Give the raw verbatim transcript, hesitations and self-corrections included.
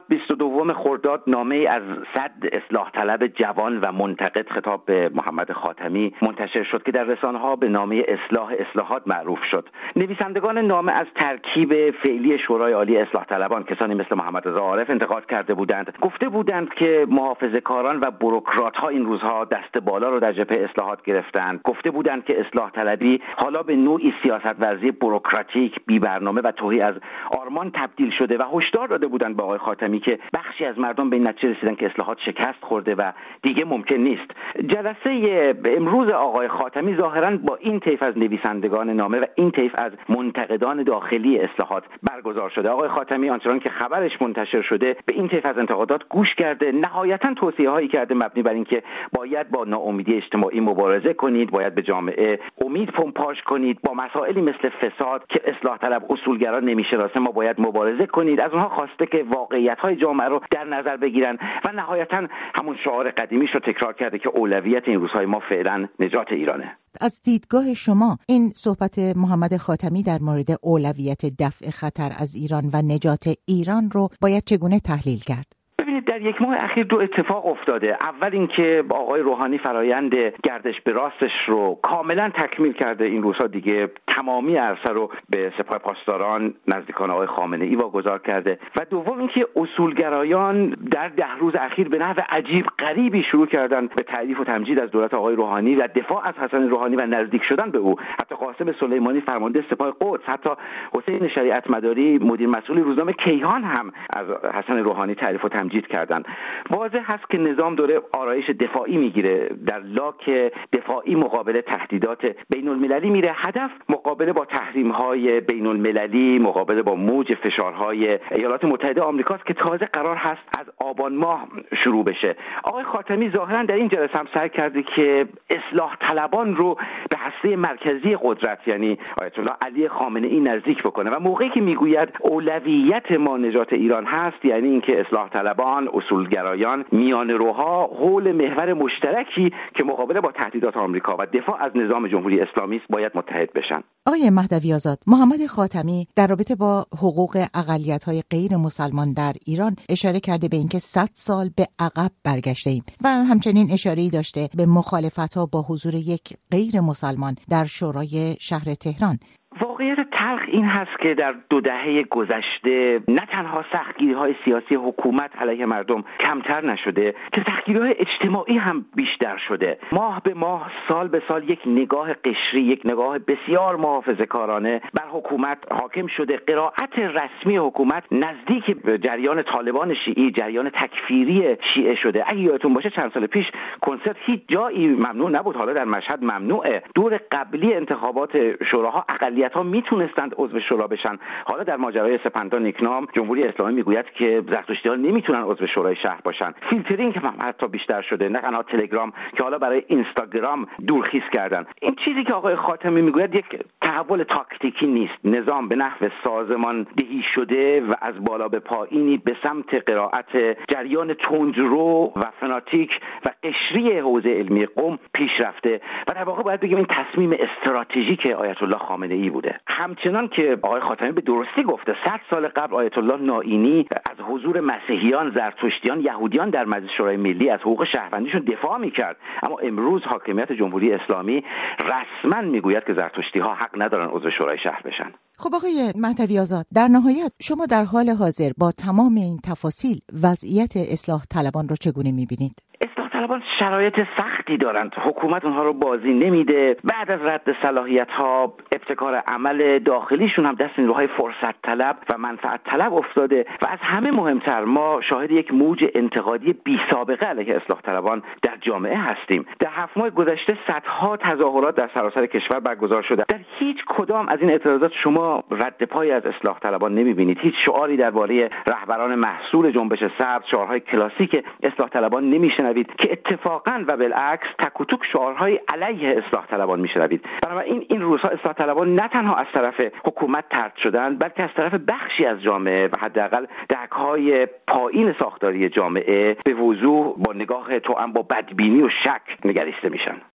بیست و دوم خرداد نامه‌ای از صد اصلاح طلب جوان و منتقد خطاب به محمد خاتمی منتشر شد که در رسانه‌ها به نامه اصلاح اصلاحات معروف شد. نویسندگان نامه از ترکیب فعلی شورای عالی اصلاح طلبان، کسانی مثل محمد رضا عارف، انتقاد کرده بودند. گفته بودند که محافظه‌کاران و بوروکرات‌ها این روزها دست بالا رو در جبهه اصلاحات گرفتند. گفته بودند که اصلاح طلبی حالا به نوعی سیاست ورزی بوروکراتیک، بی برنامه و توهی از آرمان تبدیل شده و هشدار داده بودند به آقای خاتمی که بخشی از مردم به این نتیجه رسیدن که اصلاحات شکست خورده و دیگه ممکن نیست. جلسه امروز آقای خاتمی ظاهراً با این طیف از نویسندگان نامه و این طیف از منتقدان داخلی اصلاحات برگزار شده. آقای خاتمی آنچنان که خبرش منتشر شده به این طیف از انتقادات گوش کرده، نهایتاً توصیه‌هایی کرده مبنی بر اینکه باید با ناامیدی اجتماعی مبارزه کنید، باید به جامعه امید پمپاژ کنید، با مسائلی مثل فساد که اصلاح طلب اصولگرا نمی‌شناسه ما باید مبارزه کنید. از اونها خواسته که واقعیت‌های جامعه رو در نظر بگیرن و نهایتاً همون شعار قدیمیش رو تکرار کرده که اولویت این روزهای ما فعلا نجات ایرانه. از دیدگاه شما این صحبت محمد خاتمی در مورد اولویت دفع خطر از ایران و نجات ایران رو باید چگونه تحلیل کرد؟ ببینید در یک ماه اخیر دو اتفاق افتاده. اول اینکه آقای روحانی فرایند گردش به راستش رو کاملا تکمیل کرده، این روزها دیگه تمامی عرصه رو به سپاه پاسداران نزدیکان آقای خامنه‌ای واگذار کرده و دوم اینکه اصولگرایان در ده روز اخیر به نحو عجیب غریبی شروع کردن به تعریف و تمجید از دولت آقای روحانی و دفاع از حسن روحانی و نزدیک شدن به او. حتی قاسم سلیمانی فرمانده سپاه قدس، حتی حسین شریعت مداری مدیر مسئول روزنامه کیهان هم از حسن روحانی تعریف و تمجید کردن. واضح هست که نظام داره آرایش دفاعی میگیره، در لاک دفاعی مقابل تهدیدات بین المللی میره. هدف مقابله با تحریم های بین المللی، مقابله با موج فشارهای ایالات متحده آمریکاست که تازه قرار هست از آبان ماه شروع بشه. آقای خاتمی ظاهرا در این جلسه هم سعی کرده که اصلاح طلبان رو به هسته مرکزی قدرت یعنی آیت الله علی خامنه‌ای نزدیک بکنه و موقعی که میگوید اولویت ما نجات ایران هست، یعنی اینکه اصلاح طلبان، اصولگرایان، میانه‌روها حول محور مشترکی که مقابله با تهدیدات آمریکا و دفاع از نظام جمهوری اسلامی است باید متحد بشن. آقای مهدوی آزاد، محمد خاتمی در رابطه با حقوق اقلیت‌های غیر مسلمان در ایران اشاره کرده به اینکه صد سال به عقب برگشته‌ایم و همچنین اشاره‌ای داشته به مخالفت‌ها با حضور یک غیر مسلمان در شورای شهر تهران. واقعیت تلخ این هست که در دو دهه گذشته نه تنها سختگیری‌های سیاسی حکومت علیه مردم کمتر نشده که سختگیری‌های اجتماعی هم بیشتر شده. ماه به ماه، سال به سال یک نگاه قشری، یک نگاه بسیار محافظه‌کارانه بر حکومت حاکم شده. قرائت رسمی حکومت نزدیک به جریان طالبان شیعی، جریان تکفیری شیعه شده. اگه یادتون باشه چند سال پیش کنسرت هیچ جایی ممنوع نبود، حالا در مشهد ممنوعه. دور قبلی انتخابات شوراها اقلیت ها میتونستند عضو شورا بشن. حالا در ماجرای سپندان نیکنام جمهوری اسلامی میگوید که زرتشتی‌ها نمیتونن عضو شورای شهر باشن. فیلترینگ هم حتی بیشتر شده، نه تنها تلگرام که حالا برای اینستاگرام دورخیز کردن. این چیزی که آقای خاتمی میگوید یک تحول تاکتیکی نیست. نظام به نحو سازماندهی شده و از بالا به پایینی به سمت قرائت جریان تندرو و فناتیک و قشری حوزه علمی قم پیش رفته و در واقع باید بگیم این تصمیم استراتژیک آیت الله خامنه‌ای بوده. همچنان که آقای خاتمی به درستی گفته صد سال قبل آیت الله نائینی از حضور مسیحیان، زرتشتیان، یهودیان در مجلس شورای ملی از حقوق شهروندیشون دفاع میکرد، اما امروز حاکمیت جمهوری اسلامی رسما میگوید که زرتشتی‌ها حق ندارن عضو شورای شهر بشن. خب آقای مهدوی آزاد، در نهایت شما در حال حاضر با تمام این تفاصیل وضعیت اصلاح طلبان رو چگونه میبینید؟ اصلاح طلبان شرایط سختی دارند. حکومت اونها رو بازی نمیده. بعد از رد صلاحیت‌ها ابتکار عمل داخلیشون هم دست نیروهای فرصت طلب و منفعت طلب افتاده و از همه مهمتر ما شاهد یک موج انتقادی بی سابقه علیه اصلاح طلبان در جامعه هستیم. در هفت ماه گذشته صدها تظاهرات در سراسر کشور برگزار شده. در هیچ کدام از این اعتراضات شما رد پای از اصلاح طلبان نمیبینید. هیچ شعاری درباره رهبران محصول جنبش سبز، شعارهای کلاسیک اصلاح طلبان نمیشنوید که اتفاقاً و بالعکس تک و توک شعارهای علیه اصلاح طلبان میشنوید. بنابراین این روزها اصلاح طلبان نه تنها از طرف حکومت طرد شدند بلکه از طرف بخشی از جامعه و حداقل دهک‌های پایین ساختاری جامعه به وضوح با نگاه توأم با بدبینی و شک نگریسته میشن.